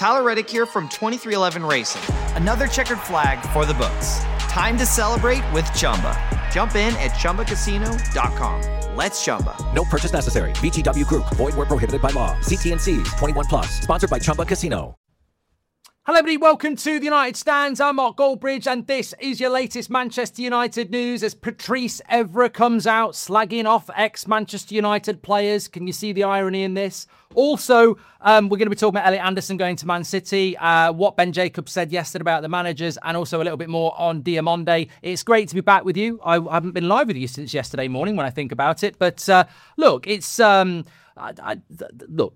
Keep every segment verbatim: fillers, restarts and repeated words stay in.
Tyler Reddick here from twenty-three eleven Racing. Another checkered flag for the books. Time to celebrate with Chumba. Jump in at Chumba Casino dot com. Let's Chumba. No purchase necessary. V G W Group. Void where prohibited by law. See T and C's. twenty-one plus. Sponsored by Chumba Casino. Hello everybody, welcome to the United Stands. I'm Mark Goldbridge and this is your latest Manchester United news as Patrice Evra comes out slagging off ex-Manchester United players. Can you see the irony in this? Also, um, we're going to be talking about Elliot Anderson going to Man City, uh, what Ben Jacobs said yesterday about the managers, and also a little bit more on Diamonde. It's great to be back with you. I haven't been live with you since yesterday morning when I think about it. But uh, look, it's... Um, I, I, look,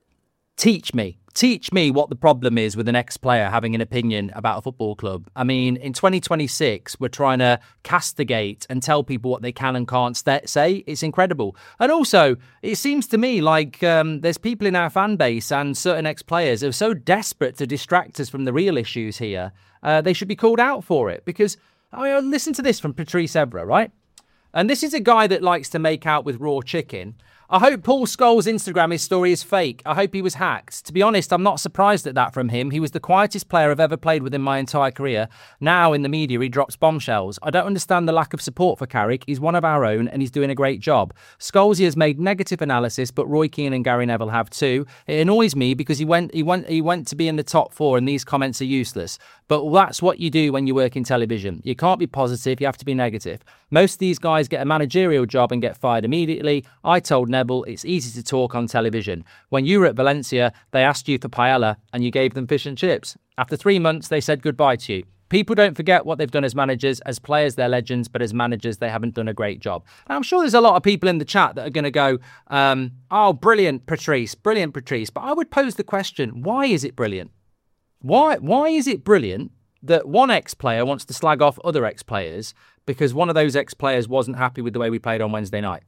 teach me. Teach me what the problem is with an ex-player having an opinion about a football club. I mean, in twenty twenty-six, we're trying to castigate and tell people what they can and can't st- say. It's incredible. And also, it seems to me like um, there's people in our fan base and certain ex-players who are so desperate to distract us from the real issues here. Uh, they should be called out for it because, I mean, listen to this from Patrice Evra, right? And this is a guy that likes to make out with raw chicken. I hope Paul Scholes' Instagram his story is fake. I hope he was hacked. To be honest, I'm not surprised at that from him. He was the quietest player I've ever played with in my entire career. Now, in the media, he drops bombshells. I don't understand the lack of support for Carrick. He's one of our own, and he's doing a great job. Scholes has made negative analysis, but Roy Keane and Gary Neville have too. It annoys me because he went, he went, he went to be in the top four, and these comments are useless. But that's what you do when you work in television. You can't be positive. You have to be negative. Most of these guys get a managerial job and get fired immediately. I told Neville it's easy to talk on television. When you were at Valencia, they asked you for paella and you gave them fish and chips. After three months, they said goodbye to you. People don't forget what they've done as managers. As players, they're legends, but as managers, they haven't done a great job. And I'm sure there's a lot of people in the chat that are going to go, um, oh, brilliant, Patrice, brilliant, Patrice. But I would pose the question, why is it brilliant? Why, why is it brilliant that one ex-player wants to slag off other ex-players because one of those ex-players wasn't happy with the way we played on Wednesday night?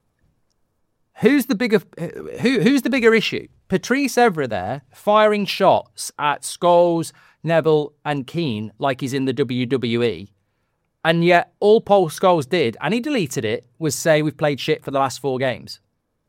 Who's the bigger who who's the bigger issue? Patrice Evra there firing shots at Scholes, Neville and Keane like he's in the W W E. And yet all Paul Scholes did, and he deleted it, was say we've played shit for the last four games.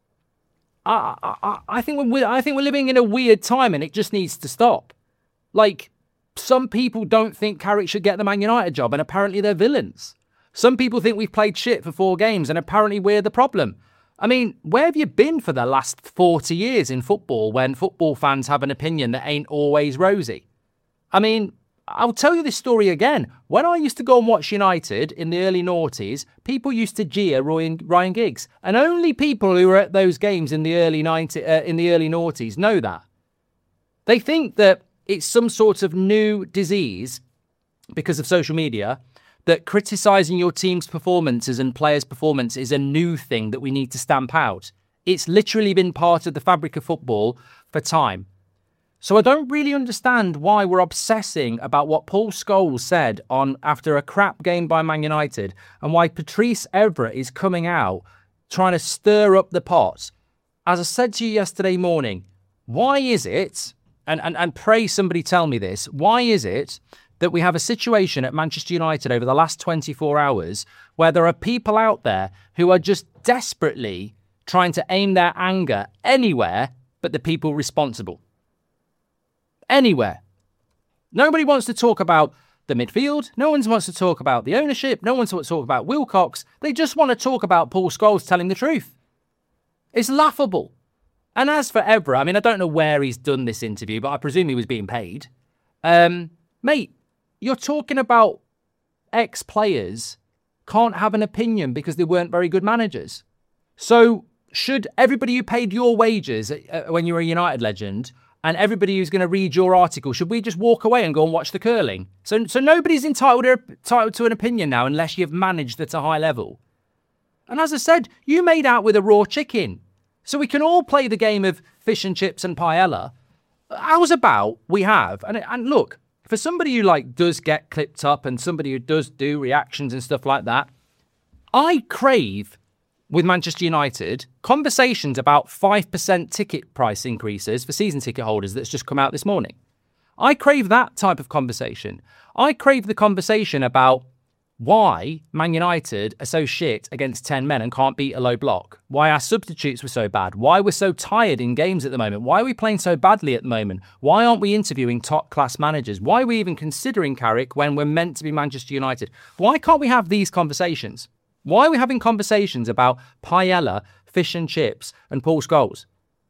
I I, I think we're I think we're living in a weird time and it just needs to stop. Like, some people don't think Carrick should get the Man United job and apparently they're villains. Some people think we've played shit for four games and apparently we're the problem. I mean, where have you been for the last forty years in football when football fans have an opinion that ain't always rosy? I mean, I'll tell you this story again. When I used to go and watch United in the early noughties, people used to jeer Ryan, Ryan Giggs. And only people who were at those games in the early nineties, uh, in the early noughties know that. They think that it's some sort of new disease because of social media, that criticising your team's performances and players' performance is a new thing that we need to stamp out. It's literally been part of the fabric of football for time. So I don't really understand why we're obsessing about what Paul Scholes said on after a crap game by Man United and why Patrice Evra is coming out trying to stir up the pot. As I said to you yesterday morning, why is it, and, and, and pray somebody tell me this, why is it that we have a situation at Manchester United over the last twenty-four hours where there are people out there who are just desperately trying to aim their anger anywhere but the people responsible? Anywhere. Nobody wants to talk about the midfield. No one wants to talk about the ownership. No one wants to talk about Wilcox. They just want to talk about Paul Scholes telling the truth. It's laughable. And as for Evra, I mean, I don't know where he's done this interview, but I presume he was being paid. Um, mate, you're talking about ex-players can't have an opinion because they weren't very good managers. So should everybody who paid your wages uh, when you were a United legend and everybody who's going to read your article, should we just walk away and go and watch the curling? So so nobody's entitled to, entitled to an opinion now unless you've managed at a high level. And as I said, you made out with a raw chicken. So we can all play the game of fish and chips and paella. How's about we have, and, and look, for somebody who like does get clipped up and somebody who does do reactions and stuff like that, I crave with Manchester United conversations about five percent ticket price increases for season ticket holders that's just come out this morning. I crave that type of conversation. I crave the conversation about why Man United are so shit against ten men and can't beat a low block. Why our substitutes were so bad. Why we're so tired in games at the moment. Why are we playing so badly at the moment? Why aren't we interviewing top-class managers? Why are we even considering Carrick when we're meant to be Manchester United? Why can't we have these conversations? Why are we having conversations about paella, fish and chips, and Paul Scholes?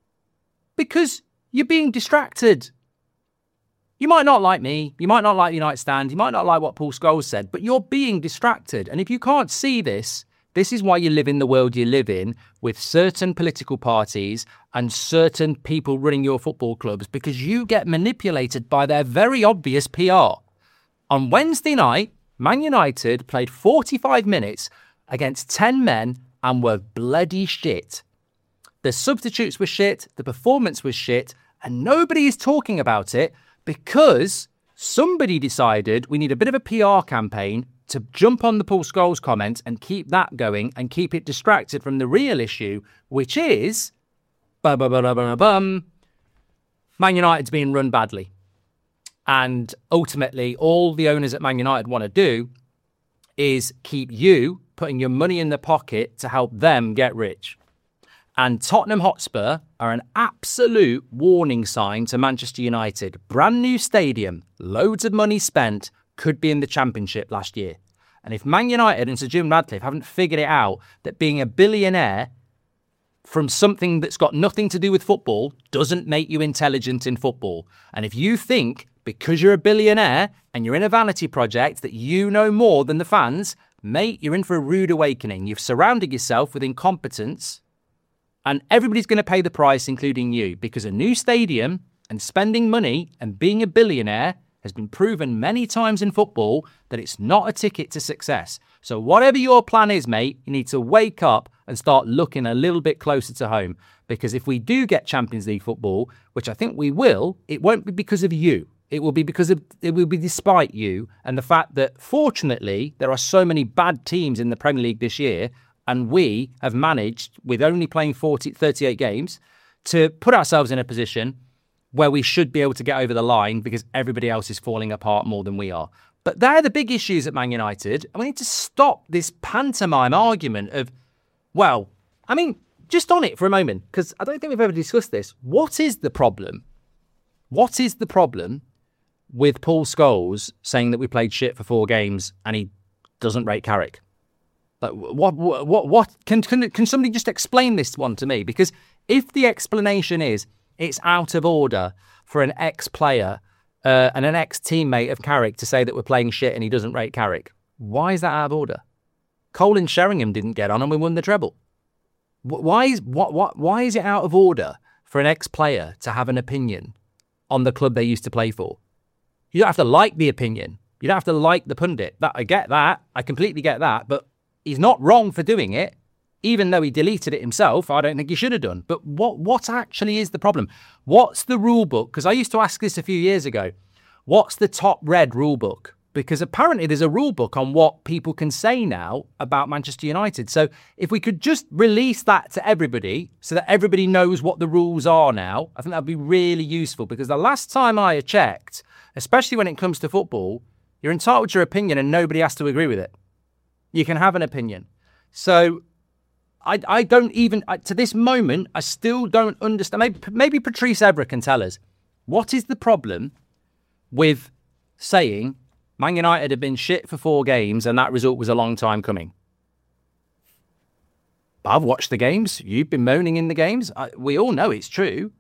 Because you're being distracted. You might not like me, you might not like the United Stand, you might not like what Paul Scholes said, but you're being distracted. And if you can't see this, this is why you live in the world you live in with certain political parties and certain people running your football clubs, because you get manipulated by their very obvious P R. On Wednesday night, Man United played forty-five minutes against ten men and were bloody shit. The substitutes were shit, the performance was shit, and nobody is talking about it because somebody decided we need a bit of a P R campaign to jump on the Paul Scholes comment and keep that going and keep it distracted from the real issue, which is bum, bum, bum, bum, bum, Man United's being run badly. And ultimately, all the owners at Man United want to do is keep you putting your money in the pocket to help them get rich. And Tottenham Hotspur are an absolute warning sign to Manchester United. Brand new stadium, loads of money spent, could be in the Championship last year. And if Man United and Sir Jim Radcliffe haven't figured it out that being a billionaire from something that's got nothing to do with football doesn't make you intelligent in football. And if you think because you're a billionaire and you're in a vanity project that you know more than the fans, mate, you're in for a rude awakening. You've surrounded yourself with incompetence. And everybody's going to pay the price, including you, because a new stadium and spending money and being a billionaire has been proven many times in football that it's not a ticket to success. So whatever your plan is, mate, you need to wake up and start looking a little bit closer to home. Because if we do get Champions League football, which I think we will, it won't be because of you. It will be because of, it will be despite you and the fact that, fortunately, there are so many bad teams in the Premier League this year. And we have managed, with only playing forty, thirty-eight games, to put ourselves in a position where we should be able to get over the line because everybody else is falling apart more than we are. But they're the big issues at Man United. And we need to stop this pantomime argument of, well, I mean, just on it for a moment, because I don't think we've ever discussed this. What is the problem? What is the problem with Paul Scholes saying that we played shit for four games and he doesn't rate Carrick? Like, what, what, what, what, can, can, can somebody just explain this one to me? Because if the explanation is it's out of order for an ex-player uh, and an ex-teammate of Carrick to say that we're playing shit and he doesn't rate Carrick, why is that out of order? Colin Sheringham didn't get on and we won the treble. Why is, what, what, why is it out of order for an ex-player to have an opinion on the club they used to play for? You don't have to like the opinion. You don't have to like the pundit. That I get that. I completely get that. But he's not wrong for doing it, even though he deleted it himself. I don't think he should have done. But what what actually is the problem? What's the rule book? Because I used to ask this a few years ago. What's the top red rule book? Because apparently there's a rule book on what people can say now about Manchester United. So if we could just release that to everybody so that everybody knows what the rules are now, I think that would be really useful. Because the last time I checked, especially when it comes to football, you're entitled to your opinion and nobody has to agree with it. You can have an opinion. So I I don't even, I, to this moment, I still don't understand. Maybe, maybe Patrice Evra can tell us. What is the problem with saying Man United have been shit for four games and that result was a long time coming? I've watched the games. You've been moaning in the games. I, we all know it's true.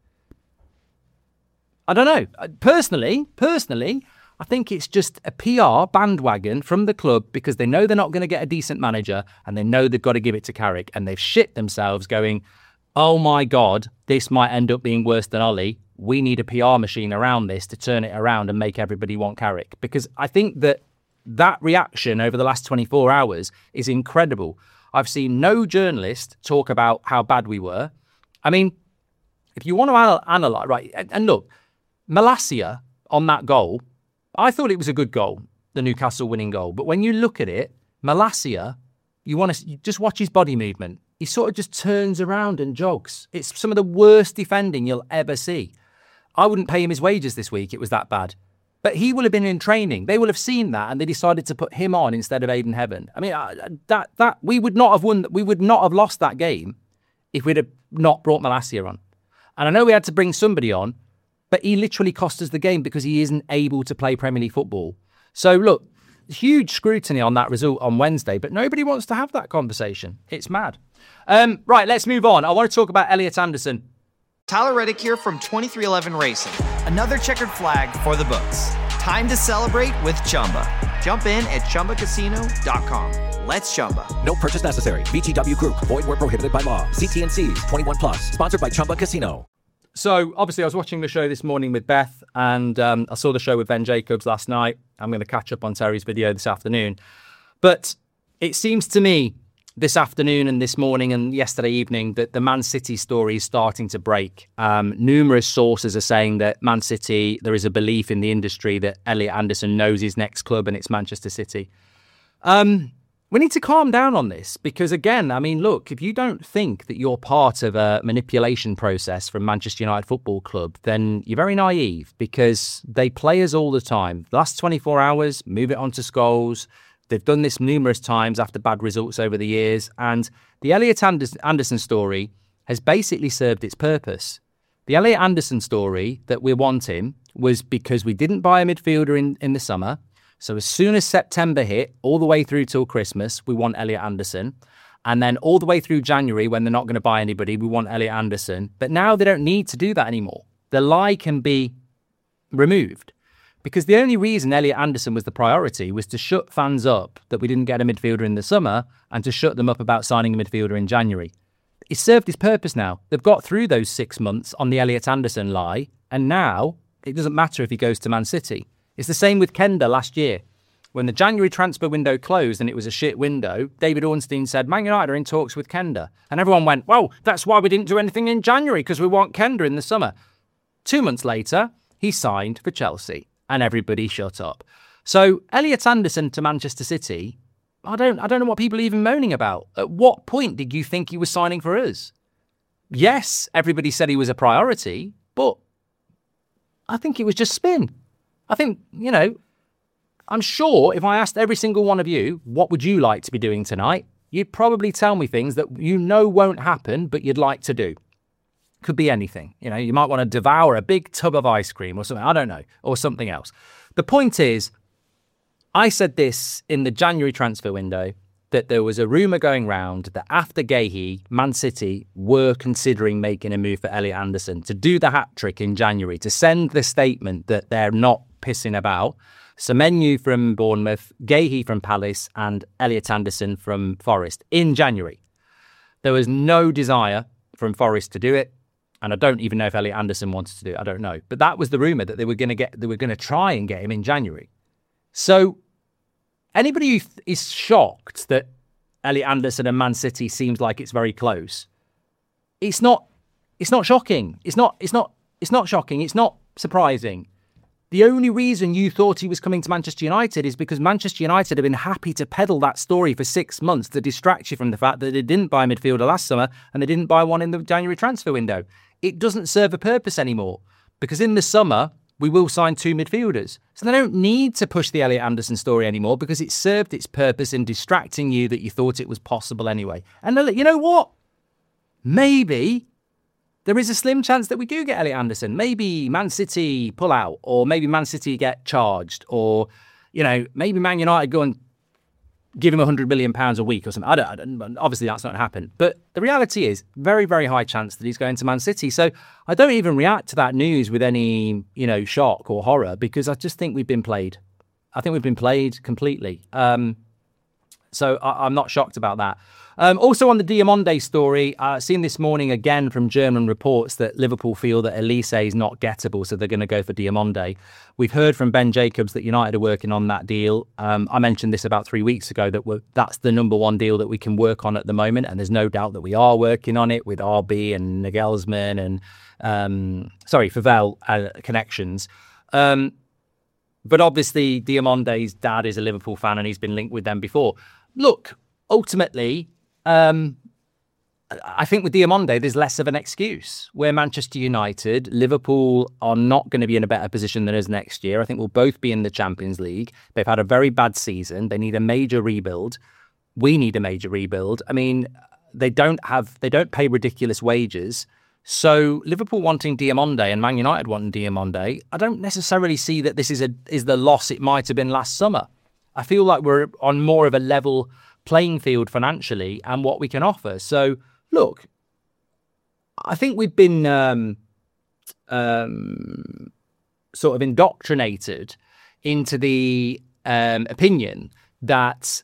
I don't know. Personally, personally, I think it's just a P R bandwagon from the club because they know they're not going to get a decent manager and they know they've got to give it to Carrick and they've shit themselves going, oh my God, this might end up being worse than Ollie. We need a P R machine around this to turn it around and make everybody want Carrick. Because I think that that reaction over the last twenty-four hours is incredible. I've seen no journalist talk about how bad we were. I mean, if you want to anal- analyse, right, and, and look, Malacia on that goal, I thought it was a good goal, the Newcastle winning goal. But when you look at it, Malacia, you want to you just watch his body movement. He sort of just turns around and jogs. It's some of the worst defending you'll ever see. I wouldn't pay him his wages this week. It was that bad. But he will have been in training. They will have seen that, and they decided to put him on instead of Aiden Heaven. I mean, that that we would not have won. We would not have lost that game if we'd have not brought Malacia on. And I know we had to bring somebody on, but he literally cost us the game because he isn't able to play Premier League football. So look, huge scrutiny on that result on Wednesday, but nobody wants to have that conversation. It's mad. Um, right, let's move on. I want to talk about Elliot Anderson. Tyler Reddick here from twenty-three eleven Racing. Another checkered flag for the books. Time to celebrate with Chumba. Jump in at Chumba Casino dot com. Let's Chumba. No purchase necessary. V G W Group. Void where prohibited by law. See T and C's. twenty-one plus. Sponsored by Chumba Casino. So, obviously, I was watching the show this morning with Beth, and um, I saw the show with Ben Jacobs last night. I'm going to catch up on Terry's video this afternoon. But it seems to me this afternoon and this morning and yesterday evening that the Man City story is starting to break. Um, numerous sources are saying that Man City, there is a belief in the industry that Elliot Anderson knows his next club and it's Manchester City. Um, we need to calm down on this because, again, I mean, look, if you don't think that you're part of a manipulation process from Manchester United Football Club, then you're very naive because they play us all the time. The last twenty-four hours, move it on to Scholes. They've done this numerous times after bad results over the years. And the Elliot Anderson story has basically served its purpose. The Elliot Anderson story that we're wanting was because we didn't buy a midfielder in, in the summer. So as soon as September hit, all the way through till Christmas, we want Elliot Anderson. And then all the way through January, when they're not going to buy anybody, we want Elliot Anderson. But now they don't need to do that anymore. The lie can be removed. Because the only reason Elliot Anderson was the priority was to shut fans up that we didn't get a midfielder in the summer and to shut them up about signing a midfielder in January. It's served its purpose now. They've got through those six months on the Elliot Anderson lie, and now it doesn't matter if he goes to Man City. It's the same with Kenda last year. When the January transfer window closed and it was a shit window, David Ornstein said, Man United are in talks with Kenda. And everyone went, well, that's why we didn't do anything in January, because we want Kenda in the summer. Two months later, he signed for Chelsea. And everybody shut up. So Elliot Anderson to Manchester City, I don't I don't know what people are even moaning about. At what point did you think he was signing for us? Yes, everybody said he was a priority, but I think it was just spin. I think, you know, I'm sure if I asked every single one of you, what would you like to be doing tonight? You'd probably tell me things that you know won't happen, but you'd like to do. Could be anything. You know, you might want to devour a big tub of ice cream or something. I don't know. Or something else. The point is, I said this in the January transfer window, that there was a rumour going round that after Gahey, Man City were considering making a move for Elliot Anderson to do the hat-trick in January, to send the statement that they're not pissing about. Semenyo from Bournemouth, Gahey from Palace and Elliot Anderson from Forest in January. There was no desire from Forest to do it. And I don't even know if Elliot Anderson wanted to do it. I don't know. But that was the rumour that they were going to get, they were going to try and get him in January. So anybody who is shocked that Elliot Anderson and Man City seems like it's very close, it's not, it's not shocking. It's not, it's not, it's not shocking. It's not surprising. The only reason you thought he was coming to Manchester United is because Manchester United have been happy to peddle that story for six months to distract you from the fact that they didn't buy a midfielder last summer and they didn't buy one in the January transfer window. It doesn't serve a purpose anymore because in the summer, we will sign two midfielders. So they don't need to push the Elliot Anderson story anymore because it served its purpose in distracting you that you thought it was possible anyway. And you know what? Maybe there is a slim chance that we do get Elliot Anderson. Maybe Man City pull out, or maybe Man City get charged, or, you know, maybe Man United go and give him one hundred million pounds a week or something. I don't, I don't, obviously that's not going to happen. But the reality is, very, very high chance that he's going to Man City. So I don't even react to that news with any, you know, shock or horror, because I just think we've been played. I think we've been played completely. Um, so I, I'm not shocked about that. Um, also on the Diamonde story, uh, seen this morning again from German reports that Liverpool feel that Elise is not gettable, so they're going to go for Diamonde. We've heard from Ben Jacobs that United are working on that deal. Um, I mentioned this about three weeks ago, that we're, that's the number one deal that we can work on at the moment, and there's no doubt that we are working on it with R B and Nagelsmann and, um, sorry, Favel uh, connections. Um, but obviously, Diamonde's dad is a Liverpool fan and he's been linked with them before. Look, ultimately, Um, I think with Diamonde, there's less of an excuse. We're Manchester United. Liverpool are not going to be in a better position than us next year. I think we'll both be in the Champions League. They've had a very bad season. They need a major rebuild. We need a major rebuild. I mean, they don't have, they don't pay ridiculous wages. So Liverpool wanting Diamonde and Man United wanting Diamonde, I don't necessarily see that this is a is the loss it might have been last summer. I feel like we're on more of a level playing field financially and what we can offer. So look, I think we've been um, um, sort of indoctrinated into the um, opinion that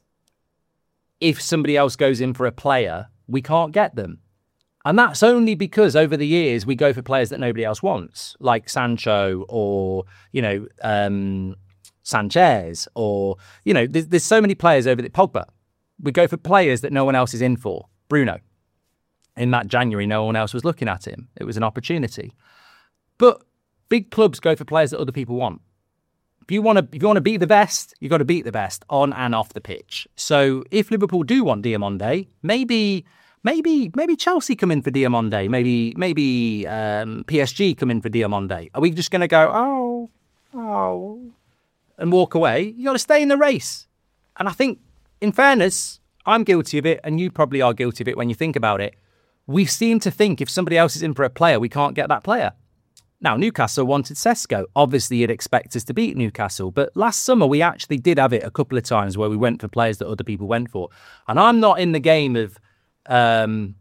if somebody else goes in for a player, we can't get them. And that's only because over the years we go for players that nobody else wants, like Sancho or, you know, um, Sanchez or, you know, there's, there's so many players over the Pogba. We go for players that no one else is in for. Bruno. In that January, no one else was looking at him. It was an opportunity. But big clubs go for players that other people want. If you want to, if you want to beat the best, you've got to beat the best on and off the pitch. So if Liverpool do want Diamonde, maybe, maybe, maybe Chelsea come in for Diamonde. Maybe, maybe um, P S G come in for Diamonde. Are we just going to go, oh, oh, and walk away? You got to stay in the race. And I think, in fairness, I'm guilty of it, and you probably are guilty of it when you think about it. We seem to think if somebody else is in for a player, we can't get that player. Now, Newcastle wanted Sesko. Obviously, you'd expect us to beat Newcastle. But last summer, we actually did have it a couple of times where we went for players that other people went for. And I'm not in the game of um,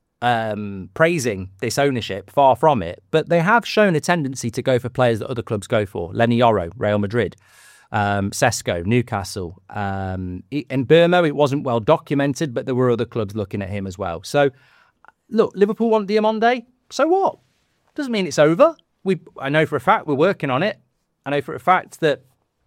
um, praising this ownership, far from it. But they have shown a tendency to go for players that other clubs go for. Lenny Yoro, Real Madrid. Um, Sesko, Newcastle. Um, in Burma, it wasn't well documented, but there were other clubs looking at him as well. So, look, Liverpool want Diamonde. So what? Doesn't mean it's over. We, I know for a fact we're working on it. I know for a fact that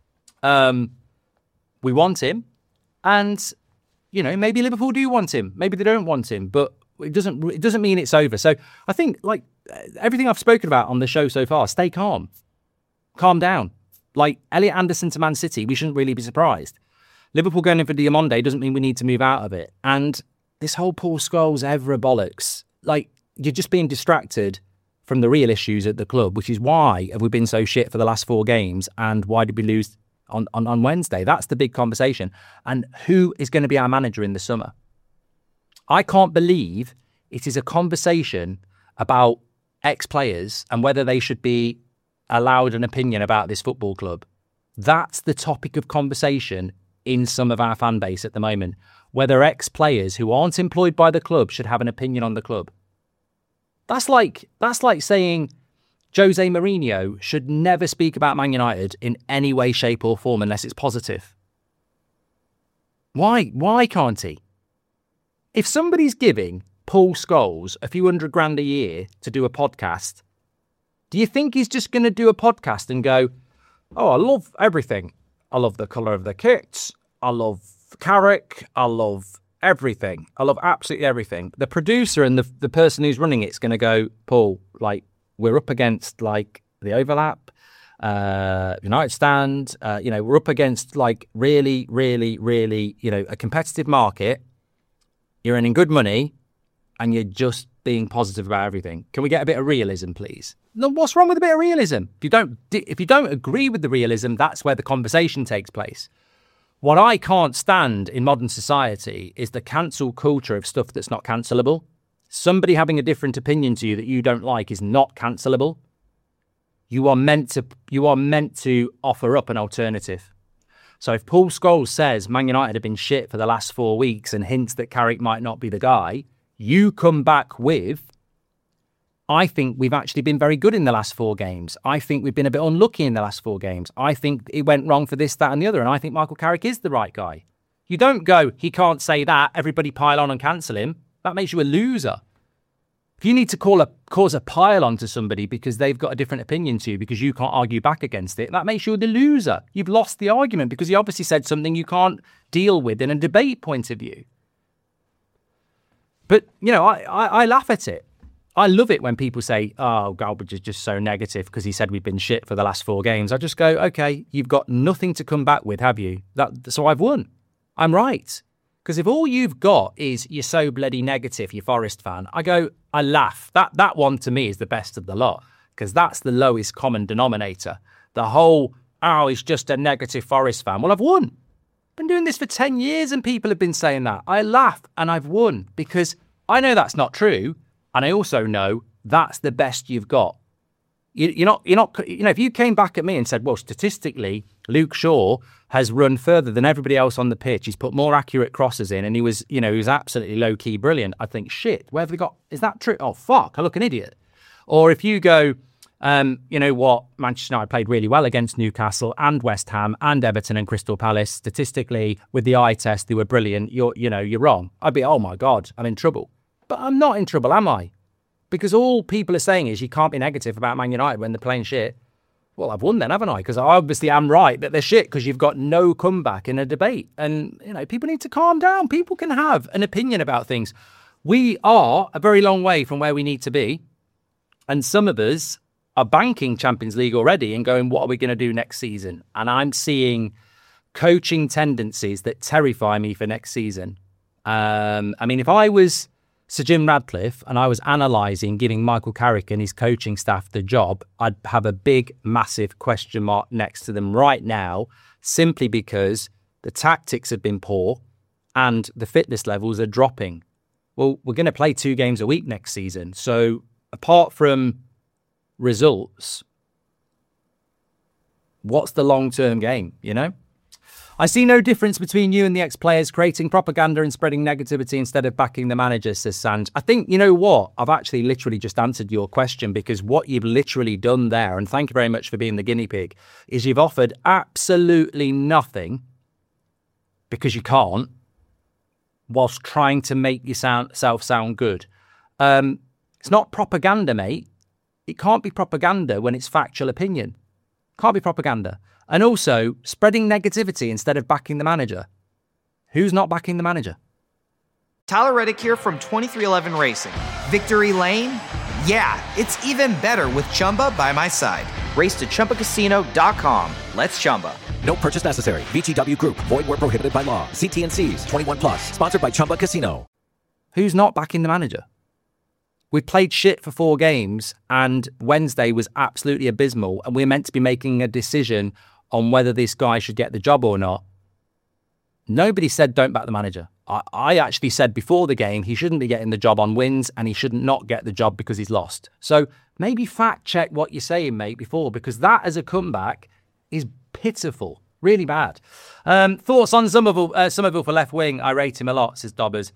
um, we want him. And, you know, maybe Liverpool do want him. Maybe they don't want him. But it doesn't, it doesn't mean it's over. So I think, like, everything I've spoken about on the show so far, stay calm. Calm down. Like, Elliot Anderson to Man City, we shouldn't really be surprised. Liverpool going in for Diamonde doesn't mean we need to move out of it. And this whole Paul Scholes, Evra bollocks, like, you're just being distracted from the real issues at the club, which is why have we been so shit for the last four games and why did we lose on, on, on Wednesday? That's the big conversation. And who is going to be our manager in the summer? I can't believe it is a conversation about ex-players and whether they should be allowed an opinion about this football club. That's the topic of conversation in some of our fan base at the moment. Whether ex-players who aren't employed by the club should have an opinion on the club. That's like that's like saying Jose Mourinho should never speak about Man United in any way, shape or form unless it's positive. Why? Why can't he? If somebody's giving Paul Scholes a few hundred grand a year to do a podcast, do you think he's just going to do a podcast and go, oh, I love everything. I love the colour of the kits. I love Carrick. I love everything. I love absolutely everything. The producer and the the person who's running it's going to go, Paul, like, we're up against, like, the overlap, uh, United Stand, uh, you know, we're up against, like, really, really, really, you know, a competitive market. You're earning good money and you're just being positive about everything. Can we get a bit of realism, please? No, what's wrong with a bit of realism? If you don't, if you don't agree with the realism, that's where the conversation takes place. What I can't stand in modern society is the cancel culture of stuff that's not cancelable. Somebody having a different opinion to you that you don't like is not cancelable. You are meant to, you are meant to offer up an alternative. So if Paul Scholes says Man United have been shit for the last four weeks and hints that Carrick might not be the guy, you come back with, I think we've actually been very good in the last four games. I think we've been a bit unlucky in the last four games. I think it went wrong for this, that and the other. And I think Michael Carrick is the right guy. You don't go, he can't say that, everybody pile on and cancel him. That makes you a loser. If you need to call a, cause a pile on to somebody because they've got a different opinion to you because you can't argue back against it, that makes you the loser. You've lost the argument because he obviously said something you can't deal with in a debate point of view. But, you know, I, I, I laugh at it. I love it when people say, oh, Galbraith is just so negative because he said we've been shit for the last four games. I just go, okay, you've got nothing to come back with, have you? That, so I've won. I'm right. Because if all you've got is you're so bloody negative, you Forest fan, I go, I laugh. That that one to me is the best of the lot, because that's the lowest common denominator. The whole, oh, he's just a negative Forest fan. Well, I've won. Been doing this for ten years and people have been saying that. I laugh and I've won because I know that's not true. And I also know that's the best you've got. You, you're not, you're not, you know, if you came back at me and said, well, statistically, Luke Shaw has run further than everybody else on the pitch. He's put more accurate crosses in and he was, you know, he was absolutely low key brilliant. I think, shit, where have they got? Is that true? Oh, fuck, I look an idiot. Or if you go, um, you know what, Manchester United played really well against Newcastle and West Ham and Everton and Crystal Palace. Statistically, with the eye test, they were brilliant. You're, you know, you're wrong. I'd be, oh my God, I'm in trouble. But I'm not in trouble, am I? Because all people are saying is you can't be negative about Man United when they're playing shit. Well, I've won then, haven't I? Because I obviously am right that they're shit because you've got no comeback in a debate. And, you know, people need to calm down. People can have an opinion about things. We are a very long way from where we need to be. And some of us are banking Champions League already and going, what are we going to do next season? And I'm seeing coaching tendencies that terrify me for next season. Um, I mean, if I was Sir Jim Radcliffe and I was analysing giving Michael Carrick and his coaching staff the job, I'd have a big, massive question mark next to them right now, simply because the tactics have been poor and the fitness levels are dropping. Well, we're going to play two games a week next season. So apart from results, what's the long-term game, you know? I see no difference between you and the ex-players creating propaganda and spreading negativity instead of backing the manager, says Sanj. I think, you know what? I've actually literally just answered your question, because what you've literally done there, and thank you very much for being the guinea pig, is you've offered absolutely nothing, because you can't, whilst trying to make yourself sound good. Um, it's not propaganda, mate. It can't be propaganda when it's factual opinion. Can't be propaganda. And also, spreading negativity instead of backing the manager. Who's not backing the manager? Tyler Reddick here from twenty-three eleven Racing. Victory Lane? Yeah, it's even better with Chumba by my side. Race to Chumba Casino dot com. Let's Chumba. No purchase necessary. V G W Group. Void where prohibited by law. See T and C's. twenty-one plus. Sponsored by Chumba Casino. Who's not backing the manager? We played shit for four games and Wednesday was absolutely abysmal, and we're meant to be making a decision on whether this guy should get the job or not. Nobody said don't back the manager. I, I actually said before the game he shouldn't be getting the job on wins and he shouldn't not get the job because he's lost. So maybe fact check what you're saying, mate, before, because that as a comeback is pitiful. Really bad. Um, thoughts on Somerville, uh, Somerville for left wing? I rate him a lot, says Dobbers.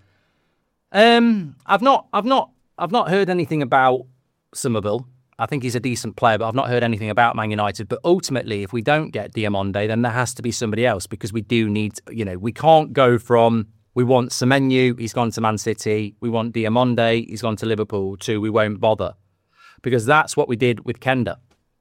Um, I've not, I've not, I've not heard anything about Somerville. I think he's a decent player, but I've not heard anything about Man United. But ultimately, if we don't get Diamonde, then there has to be somebody else, because we do need, you know, we can't go from, we want Semenyo, he's gone to Man City, we want Diamonde, he's gone to Liverpool, to we won't bother. Because that's what we did with Kenda.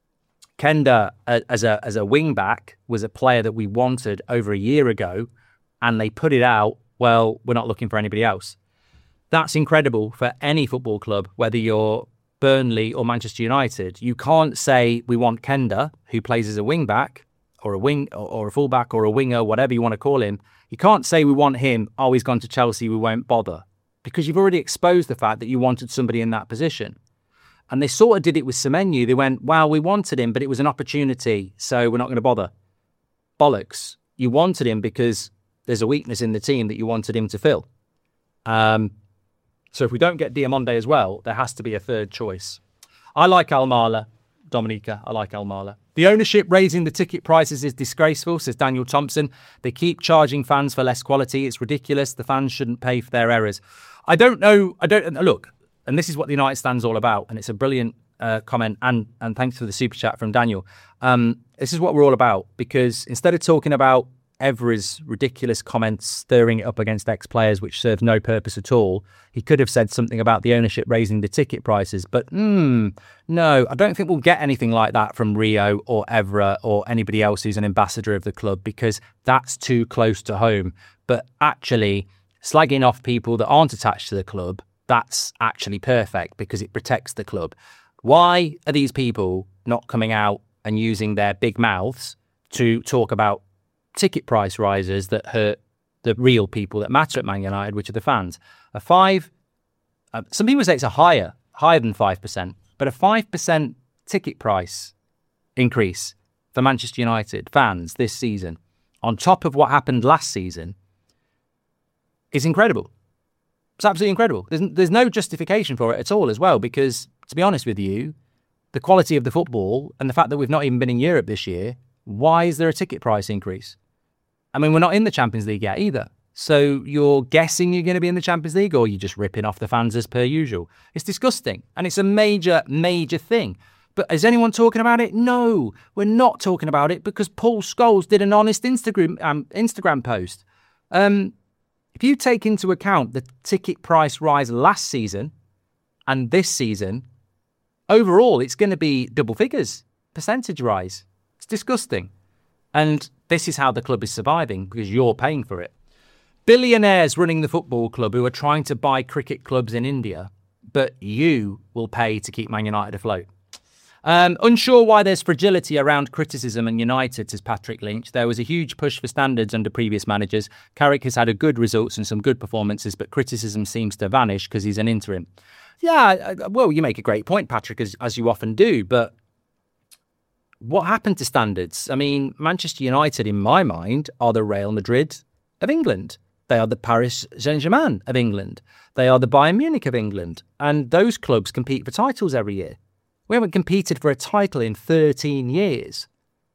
Kenda, uh, as a as a wing-back, was a player that we wanted over a year ago, and they put it out, well, we're not looking for anybody else. That's incredible for any football club, whether you're Burnley or Manchester United. You can't say we want Kenda, who plays as a wing back or a wing or a full back or a winger, whatever you want to call him. You can't say we want him. Oh, he's gone to Chelsea, we won't bother, because you've already exposed the fact that you wanted somebody in that position. And they sort of did it with Semenyo. They went, well, we wanted him, but it was an opportunity, so we're not going to bother. Bollocks. You wanted him because there's a weakness in the team that you wanted him to fill. Um, So if we don't get Diamonde as well, there has to be a third choice. I like Almala, Dominica. I like Almala. The ownership raising the ticket prices is disgraceful, says Daniel Thompson. They keep charging fans for less quality. It's ridiculous. The fans shouldn't pay for their errors. I don't know. I don't look. And this is what the United Stand's all about. And it's a brilliant uh, comment. And and thanks for the super chat from Daniel. Um, this is what we're all about, because instead of talking about Evra's ridiculous comments stirring it up against ex-players, which serves no purpose at all, he could have said something about the ownership raising the ticket prices. But mm, no, I don't think we'll get anything like that from Rio or Evra or anybody else who's an ambassador of the club, because that's too close to home. But actually, slagging off people that aren't attached to the club, that's actually perfect, because it protects the club. Why are these people not coming out and using their big mouths to talk about ticket price rises that hurt the real people that matter at Man United, which are the fans. A five, uh, some people say it's a higher, higher than five percent, but a five percent ticket price increase for Manchester United fans this season, on top of what happened last season, is incredible. It's absolutely incredible. There's, there's no justification for it at all as well, because, to be honest with you, the quality of the football and the fact that we've not even been in Europe this year, why is there a ticket price increase? I mean, we're not in the Champions League yet either. So you're guessing you're going to be in the Champions League, or you're just ripping off the fans as per usual. It's disgusting. And it's a major, major thing. But is anyone talking about it? No, we're not talking about it, because Paul Scholes did an honest Instagram um, Instagram post. Um, if you take into account the ticket price rise last season and this season, overall, it's going to be double figures, percentage rise. It's disgusting. And this is how the club is surviving, because you're paying for it. Billionaires running the football club who are trying to buy cricket clubs in India, but you will pay to keep Man United afloat. Um, unsure why there's fragility around criticism and United, says Patrick Lynch. There was a huge push for standards under previous managers. Carrick has had a good results and some good performances, but criticism seems to vanish because he's an interim. Yeah, well, you make a great point, Patrick, as, as you often do, but what happened to standards? I mean, Manchester United, in my mind, are the Real Madrid of England. They are the Paris Saint-Germain of England. They are the Bayern Munich of England. And those clubs compete for titles every year. We haven't competed for a title in thirteen years.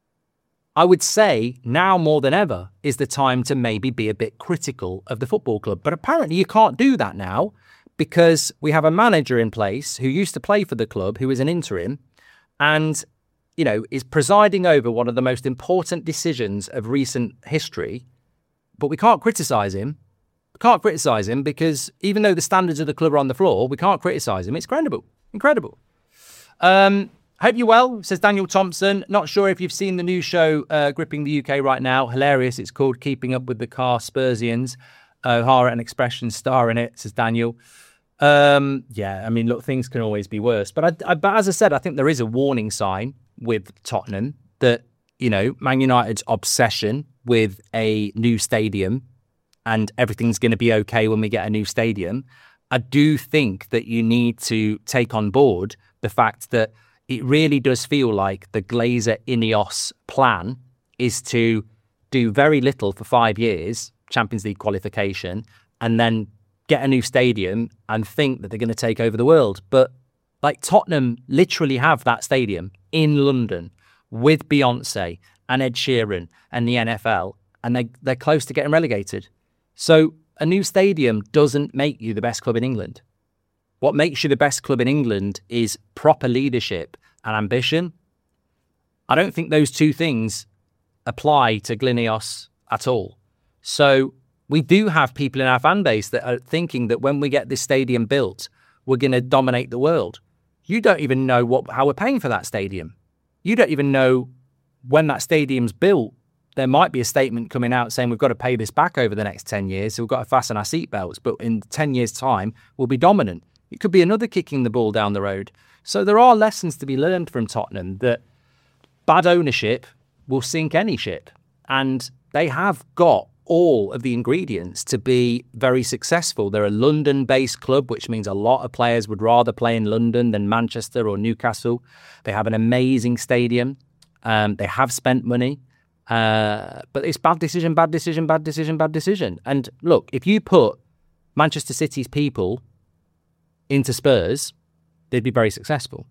I would say now more than ever is the time to maybe be a bit critical of the football club. But apparently you can't do that now, because we have a manager in place who used to play for the club, who is an interim, and, you know, is presiding over one of the most important decisions of recent history. But we can't criticise him. We can't criticise him because even though the standards of the club are on the floor, we can't criticise him. It's incredible. Incredible. Um, hope you're well, says Daniel Thompson. Not sure if you've seen the new show uh, gripping the U K right now. Hilarious. It's called Keeping Up with the Car Spursians. O'Hara and Expression star in it, says Daniel. Um, yeah, I mean, look, things can always be worse. But, I, I, but as I said, I think there is a warning sign with Tottenham that, you know, Man United's obsession with a new stadium and everything's going to be okay when we get a new stadium. I do think that you need to take on board the fact that it really does feel like the Glazer-Ineos plan is to do very little for five years, Champions League qualification, and then get a new stadium and think that they're going to take over the world. But like Tottenham literally have that stadium in London with Beyonce and Ed Sheeran and the N F L, and they, they're close to getting relegated. So a new stadium doesn't make you the best club in England. What makes you the best club in England is proper leadership and ambition. I don't think those two things apply to Glinios at all. So we do have people in our fan base that are thinking that when we get this stadium built, we're going to dominate the world. You don't even know what how we're paying for that stadium. You don't even know when that stadium's built. There might be a statement coming out saying we've got to pay this back over the next ten years, so we've got to fasten our seatbelts, but in ten years' time, we'll be dominant. It could be another kicking the ball down the road. So there are lessons to be learned from Tottenham that bad ownership will sink any ship. And they have got all of the ingredients to be very successful. They're a London-based club, which means a lot of players would rather play in London than Manchester or Newcastle. They have an amazing stadium. Um, they have spent money. Uh, but it's bad decision, bad decision, bad decision, bad decision. And look, if you put Manchester City's people into Spurs, they'd be very successful.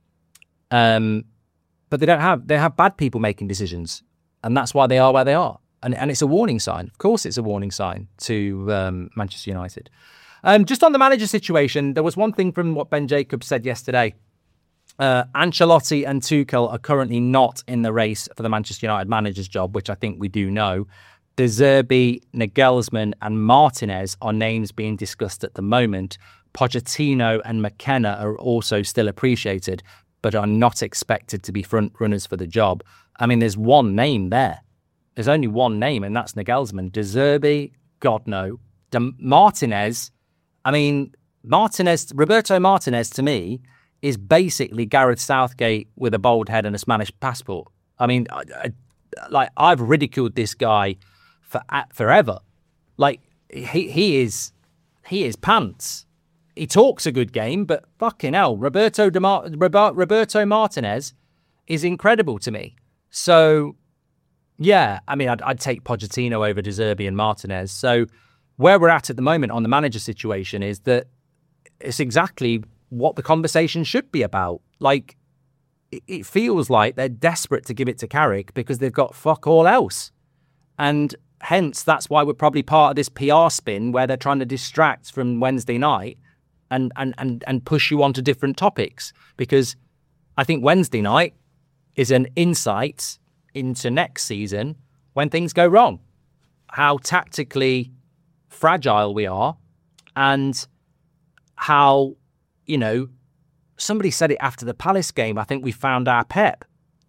Um, but they don't have, they have bad people making decisions. And that's why they are where they are. And, and it's a warning sign. Of course, it's a warning sign to um, Manchester United. Um, just on the manager situation, there was one thing from what Ben Jacobs said yesterday. Uh, Ancelotti and Tuchel are currently not in the race for the Manchester United manager's job, which I think we do know. De Zerbi, Nagelsmann and Martinez are names being discussed at the moment. Pochettino and McKenna are also still appreciated, but are not expected to be front runners for the job. I mean, there's one name there. There's only one name, and that's Nagelsmann. De Zerbi, God no. De Martinez, I mean, Martinez, Roberto Martinez to me is basically Gareth Southgate with a bald head and a Spanish passport. I mean, I, I, like I've ridiculed this guy for forever, Like, he he is he is pants. He talks a good game, but fucking hell, Roberto De Mar- Roberto Martinez is incredible to me. So, yeah, I mean, I'd, I'd take Pochettino over De Zerbi and Martinez. So, where we're at at the moment on the manager situation is that it's exactly what the conversation should be about. Like, it, it feels like they're desperate to give it to Carrick because they've got fuck all else. And hence, that's why we're probably part of this P R spin where they're trying to distract from Wednesday night and and and, and push you onto different topics. Because I think Wednesday night is an insight into next season when things go wrong. How tactically fragile we are, and how, you know, somebody said it after the Palace game, I think we found our Pep.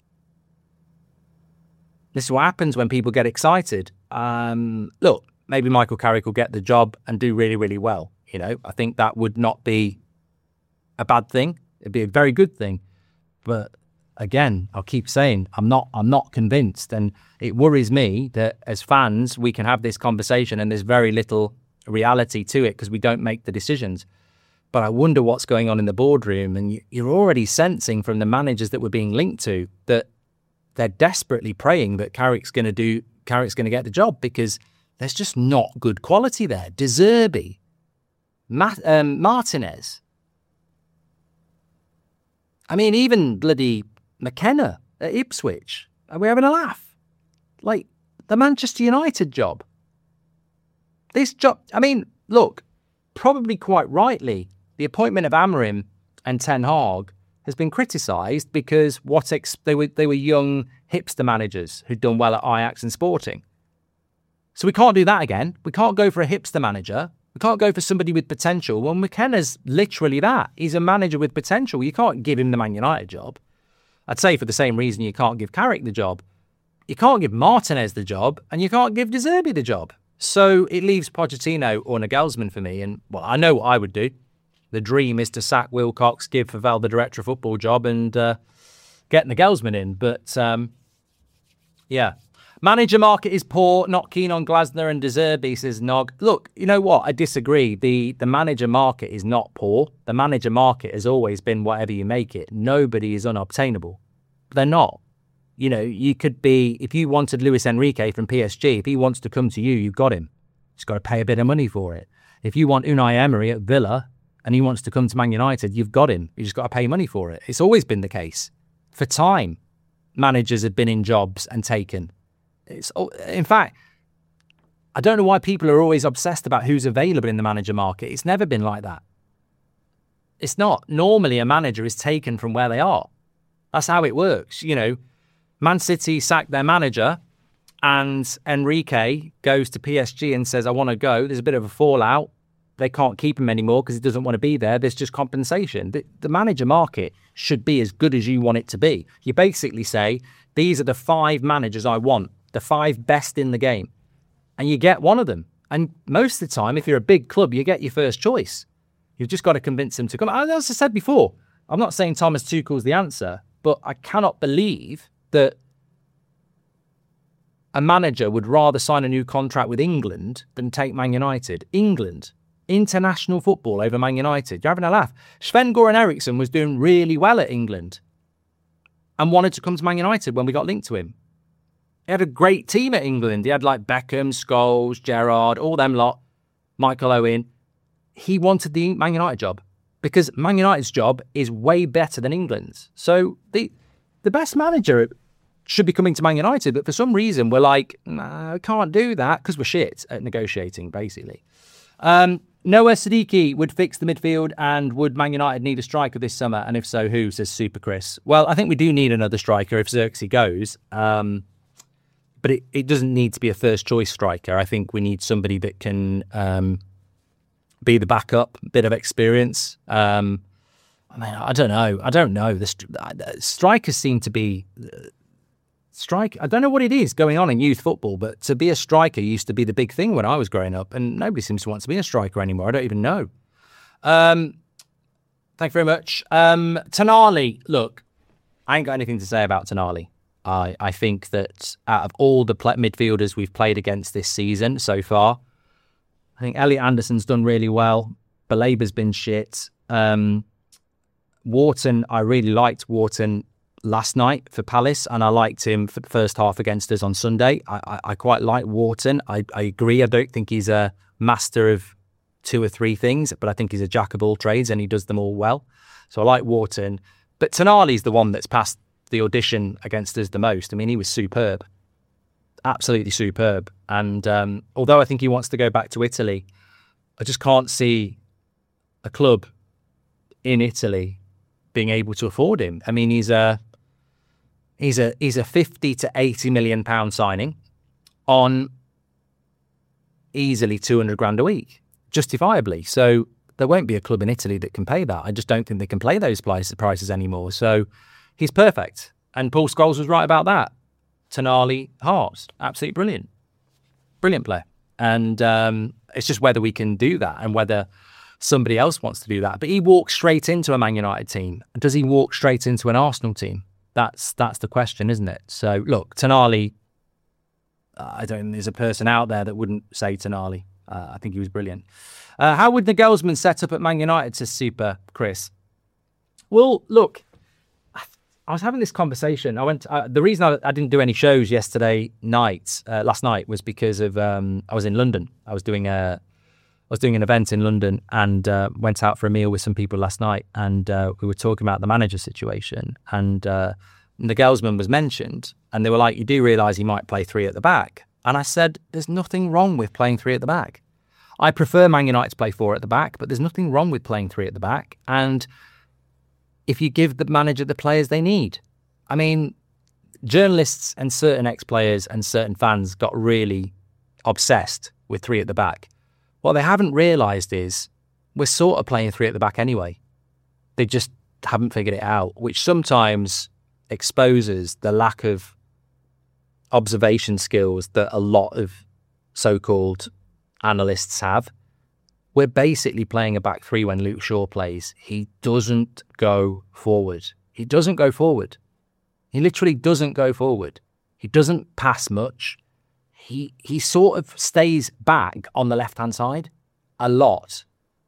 This is what happens when people get excited. Um, look, maybe Michael Carrick will get the job and do really, really well. You know, I think that would not be a bad thing. It'd be a very good thing. But again, I'll keep saying I'm not I'm not convinced, and it worries me that as fans we can have this conversation and there's very little reality to it because we don't make the decisions. But I wonder what's going on in the boardroom, and you're already sensing from the managers that we're being linked to that they're desperately praying that Carrick's going to do Carrick's going to get the job because there's just not good quality there. De Zerbi, Ma- um, Martinez. I mean, even bloody McKenna at Ipswich. Are we having a laugh? Like, the Manchester United job. This job, I mean, look, probably quite rightly, the appointment of Amorim and Ten Hag has been criticised because what ex- they were they were young hipster managers who'd done well at Ajax and Sporting. So we can't do that again. We can't go for a hipster manager. We can't go for somebody with potential. Well, McKenna's literally that. He's a manager with potential. You can't give him the Man United job. I'd say for the same reason you can't give Carrick the job. You can't give Martinez the job, and you can't give De Zerbi the job. So it leaves Pochettino or Nagelsmann for me, and, well, I know what I would do. The dream is to sack Wilcox, give Favell the director of football job, and uh, get Nagelsmann in. But, um, yeah. Manager market is poor, not keen on Glasner and De Zerbi, says Nog. Look, you know what? I disagree. The the manager market is not poor. The manager market has always been whatever you make it. Nobody is unobtainable. They're not. You know, you could be, if you wanted Luis Enrique from P S G, if he wants to come to you, you've got him. Just got to pay a bit of money for it. If you want Unai Emery at Villa and he wants to come to Man United, you've got him. You just got to pay money for it. It's always been the case. For time, managers have been in jobs and taken. It's, in fact, I don't know why people are always obsessed about who's available in the manager market. It's never been like that. It's not. Normally, a manager is taken from where they are. That's how it works. You know, Man City sacked their manager and Enrique goes to P S G and says, I want to go. There's a bit of a fallout. They can't keep him anymore because he doesn't want to be there. There's just compensation. The, the manager market should be as good as you want it to be. You basically say, these are the five managers I want. The five best in the game. And you get one of them. And most of the time, if you're a big club, you get your first choice. You've just got to convince them to come. As I said before, I'm not saying Thomas Tuchel's the answer, but I cannot believe that a manager would rather sign a new contract with England than take Man United. England. International football over Man United. You're having a laugh. Sven-Goran Eriksson was doing really well at England and wanted to come to Man United when we got linked to him. He had a great team at England. He had like Beckham, Scholes, Gerrard, all them lot, Michael Owen. He wanted the Man United job because Man United's job is way better than England's. So the the best manager should be coming to Man United, but for some reason we're like, nah, I can't do that because we're shit at negotiating, basically. Um, Noah Siddiqui would fix the midfield, and would Man United need a striker this summer? And if so, who, says Super Chris. Well, I think we do need another striker if Xerxes goes. Um... But it, it doesn't need to be a first-choice striker. I think we need somebody that can um, be the backup, bit of experience. Um, I mean, I don't know. I don't know. The st- strikers seem to be... Uh, strike. I don't know what it is going on in youth football, but to be a striker used to be the big thing when I was growing up, and nobody seems to want to be a striker anymore. I don't even know. Um, thank you very much. Um, Tonali, look, I ain't got anything to say about Tonali. I, I think that out of all the play- midfielders we've played against this season so far, I think Elliot Anderson's done really well. Balaba's been shit. Um, Wharton, I really liked Wharton last night for Palace, and I liked him for the first half against us on Sunday. I, I, I quite like Wharton. I, I agree. I don't think he's a master of two or three things, but I think he's a jack of all trades and he does them all well. So I like Wharton. But Tonali's the one that's passed the audition against us the most. I mean, he was superb. Absolutely superb. And um, although I think he wants to go back to Italy, I just can't see a club in Italy being able to afford him. I mean, he's a he's a he's a fifty to eighty million pound signing on easily two hundred grand a week, justifiably. So there won't be a club in Italy that can pay that. I just don't think they can play those prices anymore. So he's perfect. And Paul Scholes was right about that. Tonali, Hearts, absolutely brilliant. Brilliant player. And um, it's just whether we can do that and whether somebody else wants to do that. But he walks straight into a Man United team. Does he walk straight into an Arsenal team? That's that's the question, isn't it? So, look, Tonali, I don't think there's a person out there that wouldn't say Tonali. Uh, I think he was brilliant. Uh, how would Nagelsmann set up at Man United to super, Chris? Well, look, I was having this conversation. I went. Uh, the reason I, I didn't do any shows yesterday night, uh, last night, was because of um, I was in London. I was doing a, I was doing an event in London and uh, went out for a meal with some people last night, and uh, we were talking about the manager situation. And uh, Nagelsmann was mentioned, and they were like, "You do realise he might play three at the back?" And I said, "There's nothing wrong with playing three at the back. I prefer Man United to play four at the back, but there's nothing wrong with playing three at the back." And if you give the manager the players they need. I mean, journalists and certain ex-players and certain fans got really obsessed with three at the back. What they haven't realised is we're sort of playing three at the back anyway. They just haven't figured it out, which sometimes exposes the lack of observation skills that a lot of so-called analysts have. We're basically playing a back three when Luke Shaw plays. He doesn't go forward. He doesn't go forward. He literally doesn't go forward. He doesn't pass much. He he sort of stays back on the left-hand side a lot.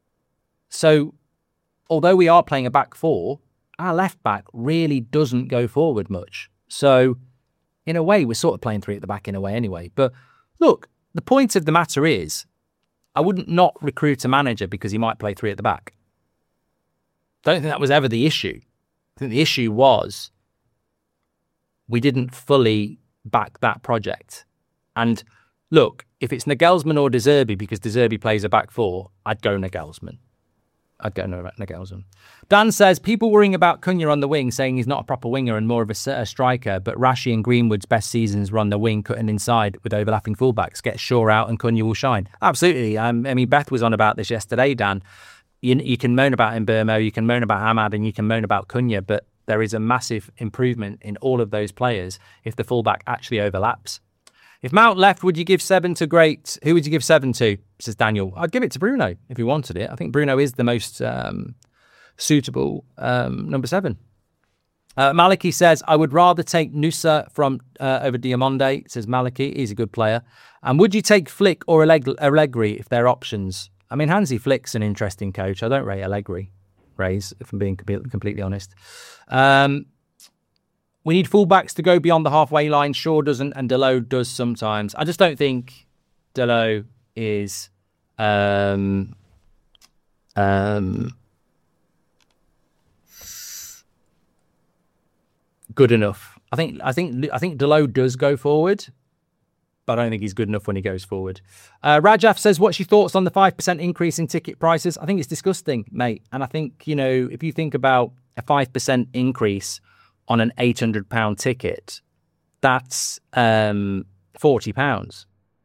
So, although we are playing a back four, our left back really doesn't go forward much. So, in a way, we're sort of playing three at the back in a way anyway. But look, the point of the matter is, I wouldn't not recruit a manager because he might play three at the back. Don't think that was ever the issue. I think the issue was we didn't fully back that project. And look, if it's Nagelsmann or De Zerbi, because De Zerbi plays a back four, I'd go Nagelsmann. I'd go Nagelsmann. Dan says, people worrying about Cunha on the wing, saying he's not a proper winger and more of a, a striker, but Rashi and Greenwood's best seasons run the wing, cutting inside with overlapping fullbacks. Get Shaw out and Cunha will shine. Absolutely. Um, I mean, Beth was on about this yesterday, Dan. You, you can moan about Mbeumo, you can moan about Ahmad, and you can moan about Cunha, but there is a massive improvement in all of those players if the fullback actually overlaps. If Mount left, would you give seven to great? Who would you give seven to? Says Daniel. I'd give it to Bruno if he wanted it. I think Bruno is the most um, suitable um, number seven. Uh, Maliki says, I would rather take Nusa from uh, over Diamonde, says Maliki. He's a good player. And would you take Flick or Alleg- Allegri if they're options? I mean, Hansi Flick's an interesting coach. I don't rate Allegri, Rays, if I'm being com- completely honest. Um, we need fullbacks to go beyond the halfway line. Shaw doesn't, and Dalot does sometimes. I just don't think Dalot is um, um, good enough. I think I think I think Dalot does go forward, but I don't think he's good enough when he goes forward. Uh, Rajaf says, what's your thoughts on the five percent increase in ticket prices? I think it's disgusting, mate. And I think, you know, if you think about a five percent increase on an eight hundred pound ticket, that's um, forty pounds.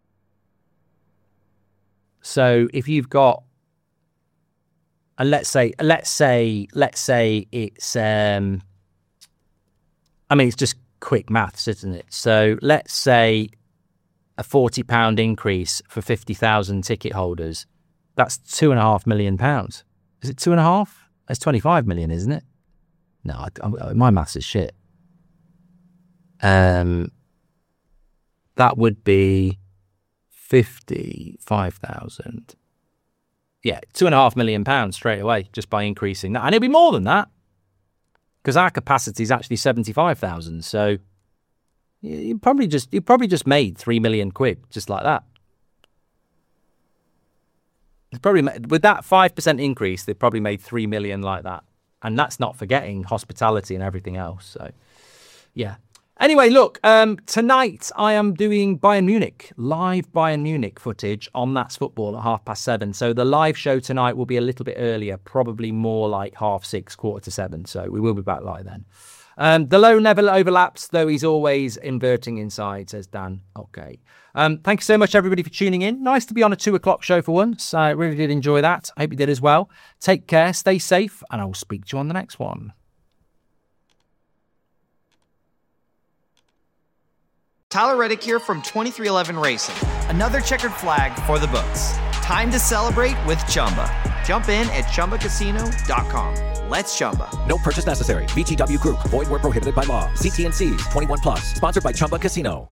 So if you've got, and let's say, let's say, let's say it's, um, I mean, it's just quick maths, isn't it? So let's say a forty pound increase for fifty thousand ticket holders, that's two and a half million pounds. Is it two and a half? That's twenty-five million, isn't it? No, I, I, my maths is shit. Um, that would be fifty-five thousand. Yeah, two and a half million pounds straight away just by increasing that. And it'll be more than that because our capacity is actually seventy-five thousand. So you probably just you probably just made three million quid just like that. It's probably with that five percent increase, they probably made three million like that. And that's not forgetting hospitality and everything else. So, yeah. Anyway, look, um, tonight I am doing Bayern Munich, live Bayern Munich footage on That's Football at half past seven. So the live show tonight will be a little bit earlier, probably more like half six, quarter to seven. So we will be back live then. Um, the low never overlaps, though he's always inverting inside, says Dan. Okay. Um, thank you so much, everybody, for tuning in. Nice to be on a two o'clock show for once. I really did enjoy that. I hope you did as well. Take care, stay safe, and I will speak to you on the next one. Tyler Reddick here from twenty-three eleven Racing. Another checkered flag for the books. Time to celebrate with Chumba. Jump in at Chumba Casino dot com. Let's Chumba. No purchase necessary. V G W Group. Void where prohibited by law. See T N Cs. twenty-one plus. Sponsored by Chumba Casino.